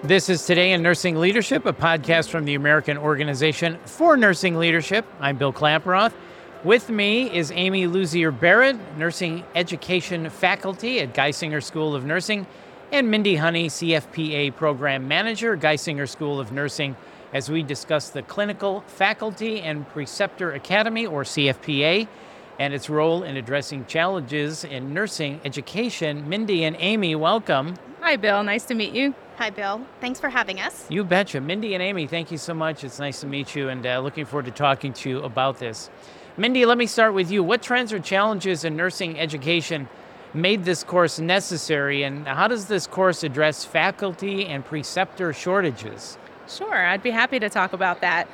This is Today in Nursing Leadership, a podcast from the American Organization for Nursing Leadership. I'm Bill Klaproth. With me is Amy Luzier-Barrett, nursing education faculty at Geisinger School of Nursing, and Mindy Honey, CFPA program manager, Geisinger School of Nursing, as we discuss the Clinical Faculty and Preceptor Academy, or CFPA, and its role in addressing challenges in nursing education. Mindy and Amy, welcome. Hi, Bill. Nice to meet you. Hi, Bill. Thanks for having us. You betcha. Mindy and Amy, thank you so much. It's nice to meet you, and looking forward to talking to you about this. Mindy, let me start with you. What trends or challenges in nursing education made this course necessary, and how does this course address faculty and preceptor shortages? Sure, I'd be happy to talk about that.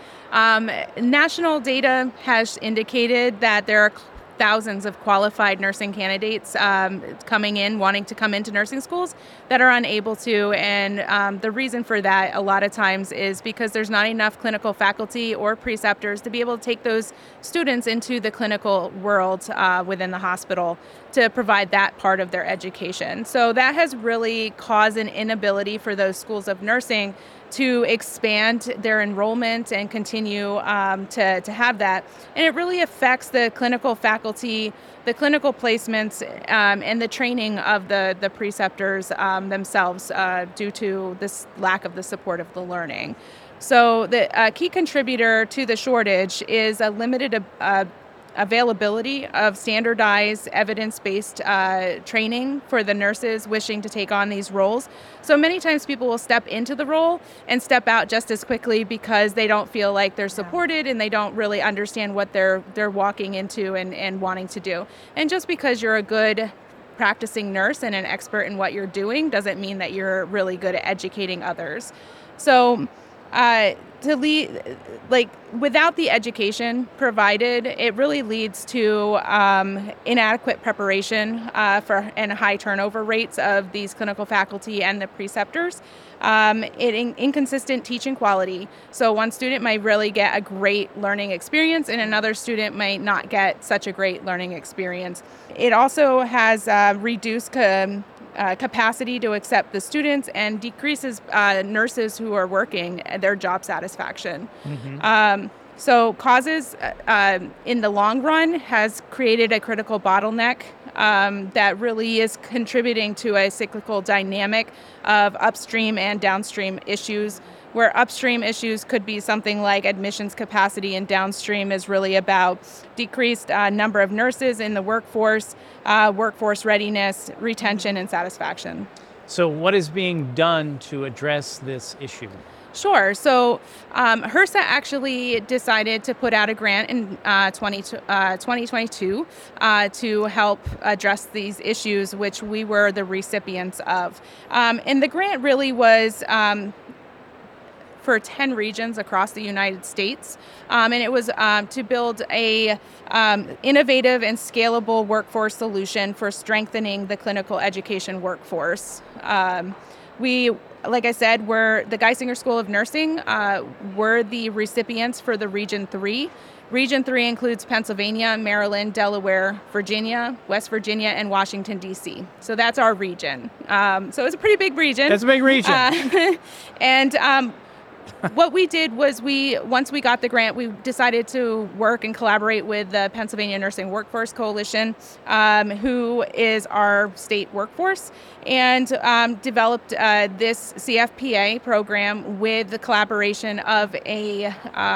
National data has indicated that there are thousands of qualified nursing candidates coming in, wanting to come into nursing schools that are unable to. And the reason for that a lot of times is because there's not enough clinical faculty or preceptors to be able to take those students into the clinical world within the hospital to provide that part of their education. So that has really caused an inability for those schools of nursing to expand their enrollment and continue to have that. And it really affects the clinical faculty, the clinical placements, and the training of the preceptors themselves due to this lack of the support of the learning. So the key contributor to the shortage is a limited availability of standardized evidence-based training for the nurses wishing to take on these roles. So many times people will step into the role and step out just as quickly because they don't feel like they're supported and they don't really understand what they're walking into and wanting to do. And just because you're a good practicing nurse and an expert in what you're doing doesn't mean that you're really good at educating others. So to lead, without the education provided, it really leads to inadequate preparation and high turnover rates of these clinical faculty and the preceptors. Inconsistent teaching quality. So one student might really get a great learning experience and another student might not get such a great learning experience. It also has reduced capacity to accept the students and decreases nurses who are working their job satisfaction. Mm-hmm. So causes in the long run has created a critical bottleneck that really is contributing to a cyclical dynamic of upstream and downstream issues, where upstream issues could be something like admissions capacity, and downstream is really about decreased number of nurses in the workforce, workforce readiness, retention, and satisfaction. So what is being done to address this issue? Sure. So HRSA actually decided to put out a grant in 2022 to help address these issues, which we were the recipients of. And the grant really was for 10 regions across the United States. And it was to build a innovative and scalable workforce solution for strengthening the clinical education workforce. Like I said, we're the Geisinger School of Nursing. We're the recipients for the Region 3. Region 3 includes Pennsylvania, Maryland, Delaware, Virginia, West Virginia, and Washington, D.C. So that's our region. So it's a pretty big region. That's a big region. And what we did was once we got the grant, we decided to work and collaborate with the Pennsylvania Nursing Workforce Coalition, who is our state workforce, and developed this CFPA program with the collaboration of a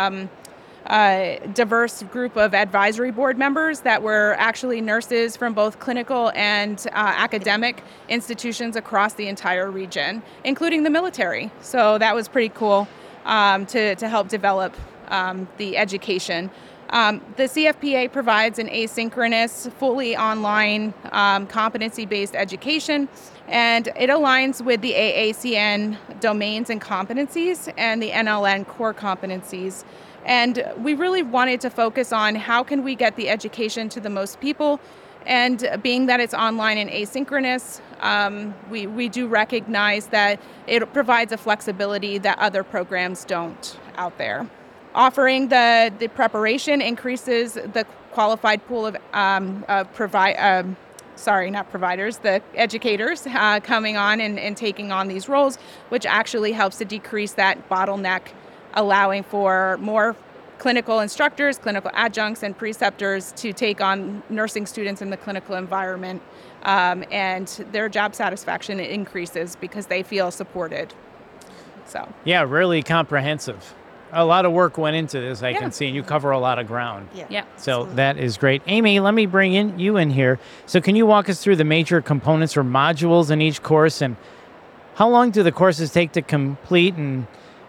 diverse group of advisory board members that were actually nurses from both clinical and academic institutions across the entire region, including the military. So that was pretty cool. To help develop the education. The CFPA provides an asynchronous, fully online, competency-based education, and it aligns with the AACN domains and competencies and the NLN core competencies. And we really wanted to focus on how can we get the education to the most people. And being that it's online and asynchronous, we do recognize that it provides a flexibility that other programs don't out there. Offering the preparation increases the qualified pool of the educators coming on and taking on these roles, which actually helps to decrease that bottleneck, allowing for more clinical instructors, clinical adjuncts, and preceptors to take on nursing students in the clinical environment, and their job satisfaction increases because they feel supported. So Yeah, really comprehensive. A lot of work went into this, I can see, and you cover a lot of ground. yeah. So Absolutely. that is great. Amy, let me bring you in here. So can you walk us through the major components or modules in each course, and how long do the courses take to complete, and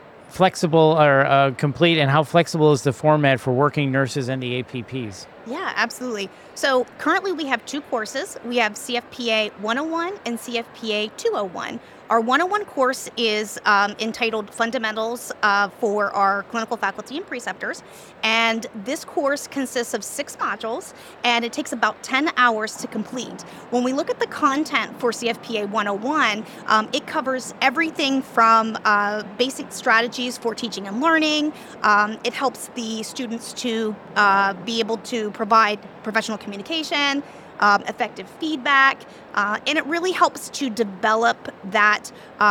how flexible is the format for working nurses and the APPs? Yeah, absolutely. So currently we have 2 courses. We have CFPA 101 and CFPA 201. Our 101 course is entitled Fundamentals for our clinical faculty and preceptors. And this course consists of 6 modules, and it takes about 10 hours to complete. When we look at the content for CFPA 101, it covers everything from basic strategies for teaching and learning. It helps the students to be able to provide professional communication, effective feedback, and it really helps to develop that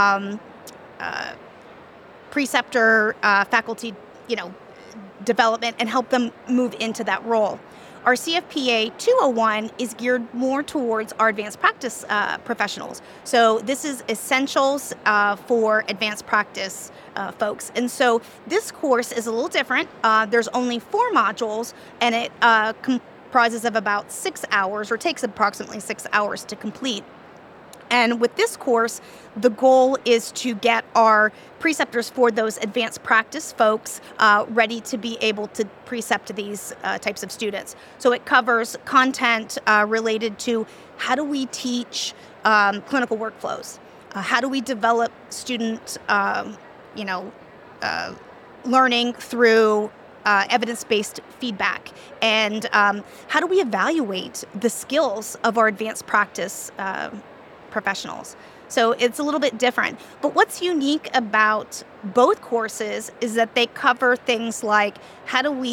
preceptor faculty, development and help them move into that role. Our CFPA 201 is geared more towards our advanced practice professionals. So this is essentials for advanced practice folks. And so this course is a little different. There's only 4 modules, and it comprises of about 6 hours, or takes approximately 6 hours to complete. And with this course, the goal is to get our preceptors for those advanced practice folks ready to be able to precept these types of students. So it covers content related to how do we teach clinical workflows? How do we develop student, learning through evidence-based feedback? And how do we evaluate the skills of our advanced practice professionals? So it's a little bit different. But what's unique about both courses is that they cover things like how do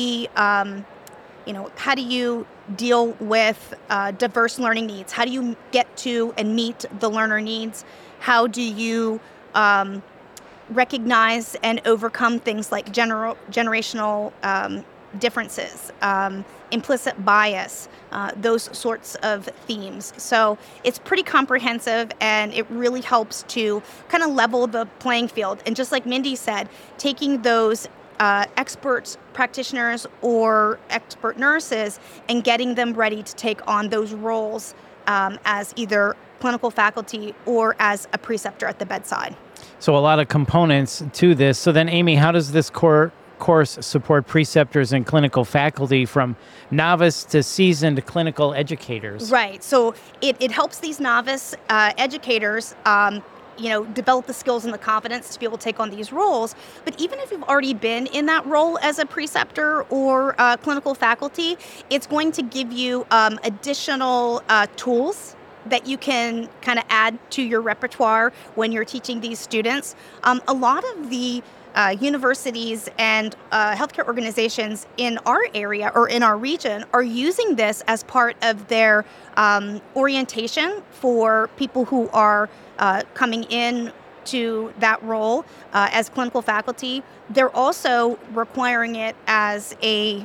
you deal with diverse learning needs? How do you get to and meet the learner needs? How do you recognize and overcome things like generational differences, implicit bias, those sorts of themes. So it's pretty comprehensive, and it really helps to kind of level the playing field. And just like Mindy said, taking those expert practitioners or expert nurses and getting them ready to take on those roles as either clinical faculty or as a preceptor at the bedside. So a lot of components to this. So then, Amy, how does this course support preceptors and clinical faculty from novice to seasoned clinical educators? Right. So it helps these novice educators develop the skills and the confidence to be able to take on these roles. But even if you've already been in that role as a preceptor or clinical faculty, it's going to give you additional tools that you can kind of add to your repertoire when you're teaching these students. A lot of the universities and healthcare organizations in our area or in our region are using this as part of their orientation for people who are coming in to that role as clinical faculty. They're also requiring it as a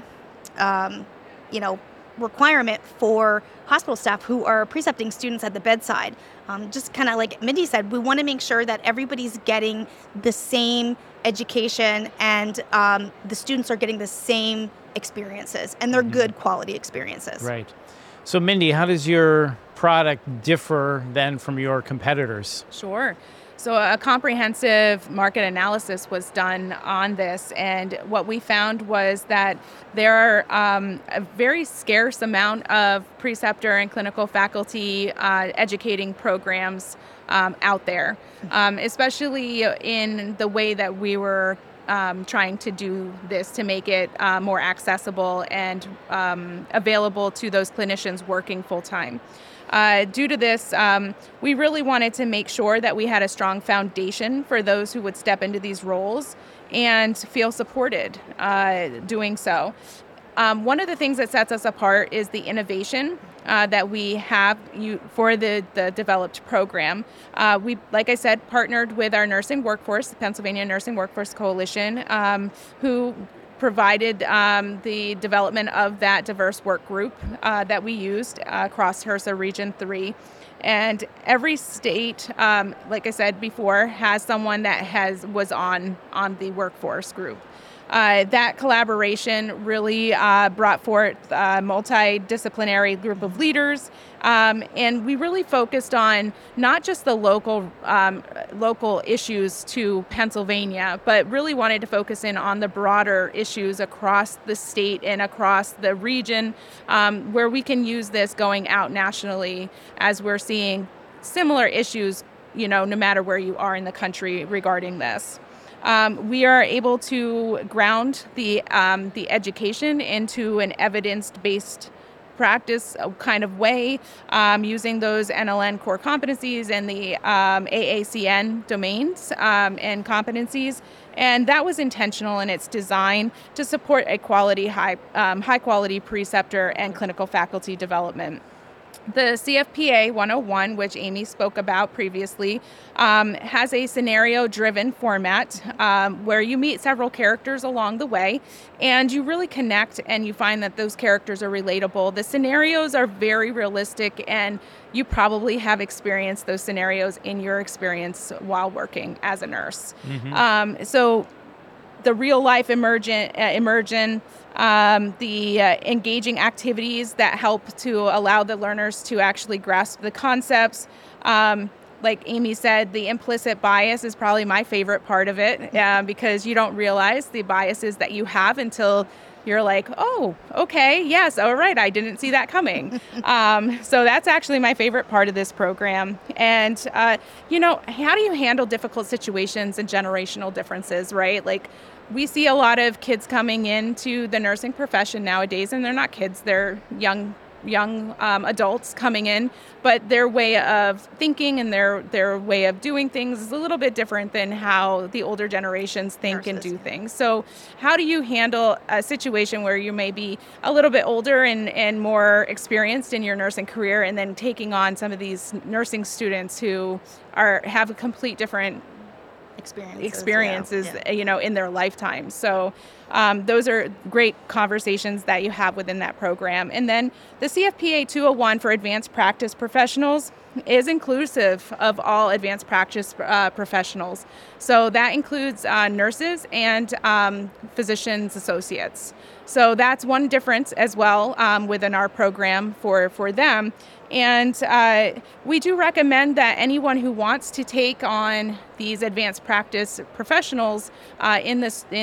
requirement for hospital staff who are precepting students at the bedside. Just kind of like Mindy said, we want to make sure that everybody's getting the same education and the students are getting the same experiences, and they're good quality experiences. Right. So Mindy, how does your product differ then from your competitors? Sure. So a comprehensive market analysis was done on this, and what we found was that there are a very scarce amount of preceptor and clinical faculty educating programs out there, especially in the way that we were trying to do this to make it more accessible and available to those clinicians working full-time. Due to this, we really wanted to make sure that we had a strong foundation for those who would step into these roles and feel supported doing so. One of the things that sets us apart is the innovation that we have for the developed program. We, like I said, partnered with our nursing workforce, the Pennsylvania Nursing Workforce Coalition, who provided the development of that diverse work group that we used across HRSA Region 3. And every state, like I said before, has someone that was on the workforce group. That collaboration really brought forth a multidisciplinary group of leaders, and we really focused on not just the local issues to Pennsylvania, but really wanted to focus in on the broader issues across the state and across the region, where we can use this going out nationally as we're seeing similar issues, no matter where you are in the country regarding this. We are able to ground the education into an evidence-based practice kind of way, using those NLN core competencies and the AACN domains and competencies. And that was intentional in its design to support a high quality preceptor and clinical faculty development. The CFPA 101, which Amy spoke about previously, has a scenario-driven format where you meet several characters along the way, and you really connect and you find that those characters are relatable. The scenarios are very realistic, and you probably have experienced those scenarios in your experience while working as a nurse. Mm-hmm. So the real-life immersion, the engaging activities that help to allow the learners to actually grasp the concepts. Like Amy said, the implicit bias is probably my favorite part of it, because you don't realize the biases that you have until you're like, oh, okay, yes, all right, I didn't see that coming. So that's actually my favorite part of this program. And, how do you handle difficult situations and generational differences, right? Like, we see a lot of kids coming into the nursing profession nowadays, and they're not kids, they're young adults coming in, but their way of thinking and their way of doing things is a little bit different than how the older generations think and do things. So how do you handle a situation where you may be a little bit older and more experienced in your nursing career, and then taking on some of these nursing students who have a complete different experiences in their lifetime. So those are great conversations that you have within that program. And then the CFPA 201 for advanced practice professionals is inclusive of all advanced practice professionals. So that includes nurses and physicians associates. So that's one difference as well within our program for them. And we do recommend that anyone who wants to take on these advanced practice professionals in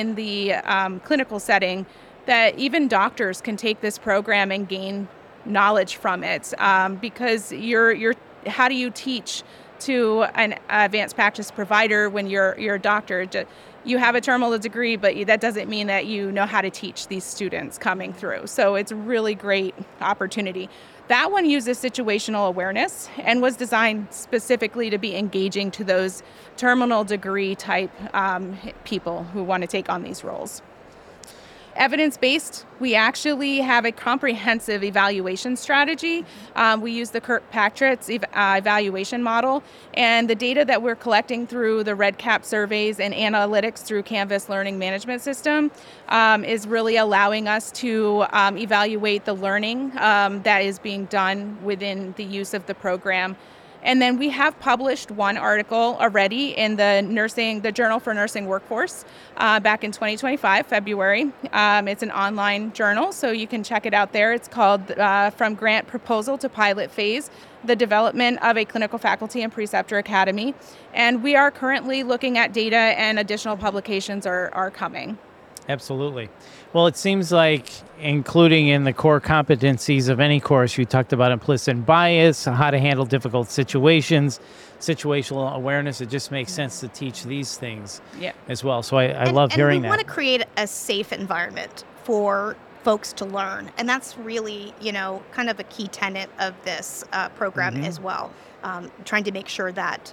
the clinical setting, that even doctors can take this program and gain knowledge from it, because how do you teach to an advanced practice provider when you're a doctor? You have a terminal degree, but that doesn't mean that you know how to teach these students coming through. So it's a really great opportunity. That one uses situational awareness and was designed specifically to be engaging to those terminal degree type people who want to take on these roles. Evidence-based, we actually have a comprehensive evaluation strategy. We use the Kirkpatrick's evaluation model, and the data that we're collecting through the REDCap surveys and analytics through Canvas Learning Management System is really allowing us to evaluate the learning that is being done within the use of the program. And then we have published one article already in the Journal for Nursing Workforce back in 2025, February. It's an online journal, so you can check it out there. It's called From Grant Proposal to Pilot Phase, the Development of a Clinical Faculty and Preceptor Academy. And we are currently looking at data, and additional publications are coming. Absolutely. Well, it seems like including in the core competencies of any course, you talked about implicit bias, how to handle difficult situations, situational awareness. It just makes sense to teach these things as well. So I love hearing that. And we want to create a safe environment for folks to learn. And that's really, kind of a key tenet of this program as well. Trying to make sure that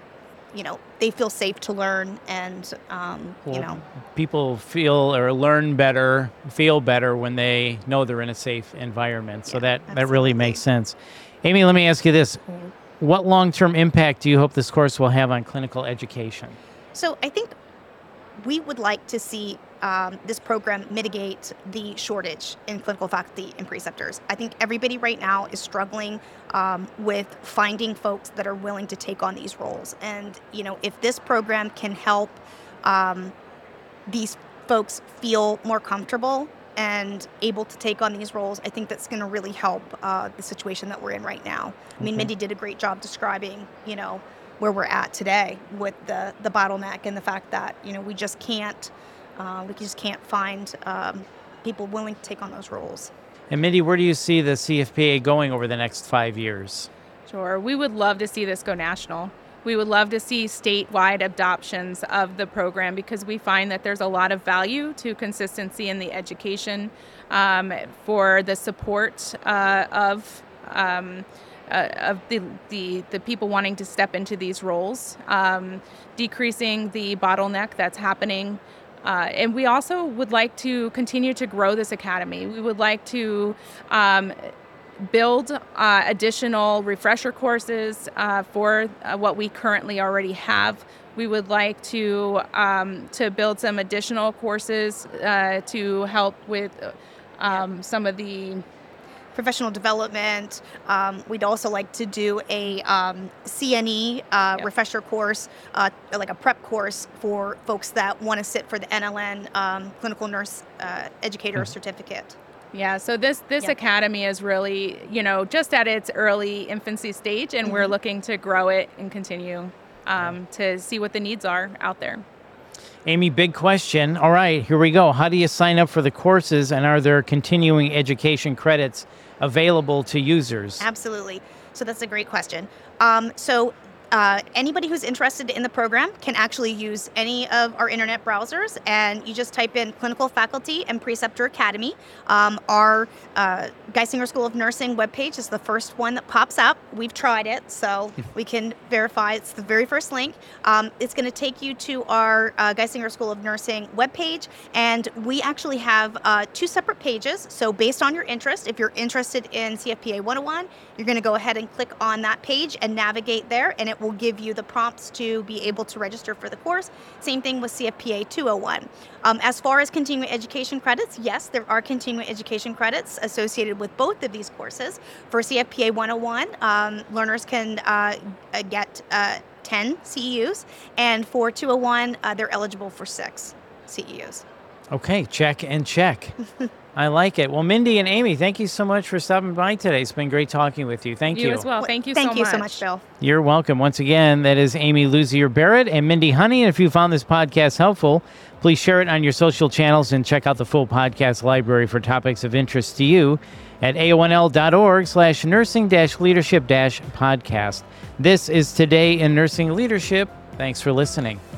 they feel safe to learn, and people feel or learn better, feel better when they know they're in a safe environment. So that really makes sense. Amy, let me ask you this. What long-term impact do you hope this course will have on clinical education? So I think we would like to see this program mitigate the shortage in clinical faculty and preceptors. I think everybody right now is struggling with finding folks that are willing to take on these roles. And, if this program can help these folks feel more comfortable and able to take on these roles, I think that's going to really help the situation that we're in right now. I mean, Mindy did a great job describing, where we're at today with the bottleneck and the fact that, we just can't find people willing to take on those roles. And Mindy, where do you see the CFPA going over the next 5 years? Sure. We would love to see this go national. We would love to see statewide adoptions of the program, because we find that there's a lot of value to consistency in the education for the support of the people wanting to step into these roles, decreasing the bottleneck that's happening. And we also would like to continue to grow this academy. We would like to build additional refresher courses for what we currently already have. We would like to build some additional courses to help with some of the professional development. We'd also like to do a CNE refresher course, like a prep course for folks that want to sit for the NLN Clinical Nurse Educator Certificate. Yeah, so this academy is really, just at its early infancy stage, and we're looking to grow it and continue to see what the needs are out there. Amy, big question. All right, here we go. How do you sign up for the courses, and are there continuing education credits available to users? Absolutely. So that's a great question. Anybody who's interested in the program can actually use any of our internet browsers, and you just type in Clinical Faculty and Preceptor Academy. Our Geisinger School of Nursing webpage is the first one that pops up. We've tried it, so we can verify it's the very first link. It's going to take you to our Geisinger School of Nursing webpage, and we actually have 2 separate pages. So based on your interest, if you're interested in CFPA 101, you're going to go ahead and click on that page and navigate there, and it will give you the prompts to be able to register for the course. Same thing with CFPA 201. As far as continuing education credits, yes, there are continuing education credits associated with both of these courses. For CFPA 101, learners can get 10 CEUs, and for 201, they're eligible for 6 CEUs. Okay, check and check. I like it. Well, Mindy and Amy, thank you so much for stopping by today. It's been great talking with you. Thank you. You as well. Thank you so much. Thank you so much, Bill. You're welcome. Once again, that is Amy Luzier-Barrett and Mindy Honey. And if you found this podcast helpful, please share it on your social channels and check out the full podcast library for topics of interest to you at aonl.org/nursing-leadership-podcast. This is Today in Nursing Leadership. Thanks for listening.